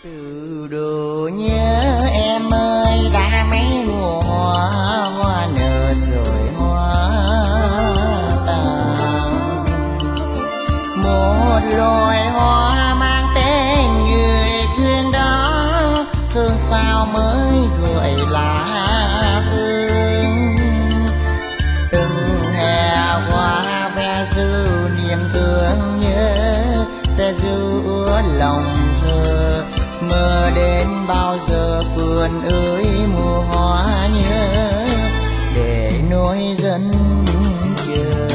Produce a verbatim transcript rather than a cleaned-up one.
Từ đồ nhớ em ơi đã mấy mùa hoa, hoa nở rồi hoa tàn. Một loài hoa mang tên người thương đó, thương sao mới gợi lá hương. Từng hè hoa ve du niềm thương nhớ, ve du ứa lòng thơ. Mơ đến bao giờ vườn ơi mùa hoa nhớ, để nỗi dân chờ.